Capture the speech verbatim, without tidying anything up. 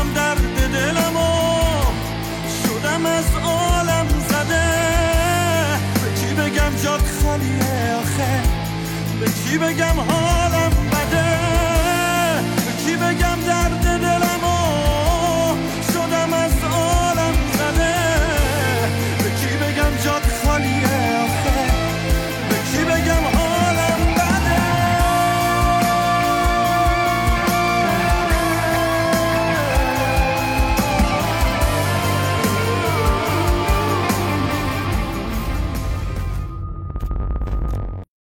بگم درد دلمو، شدم از عالم زده. به کی بگم جات خالیه آخه، به کی بگم حال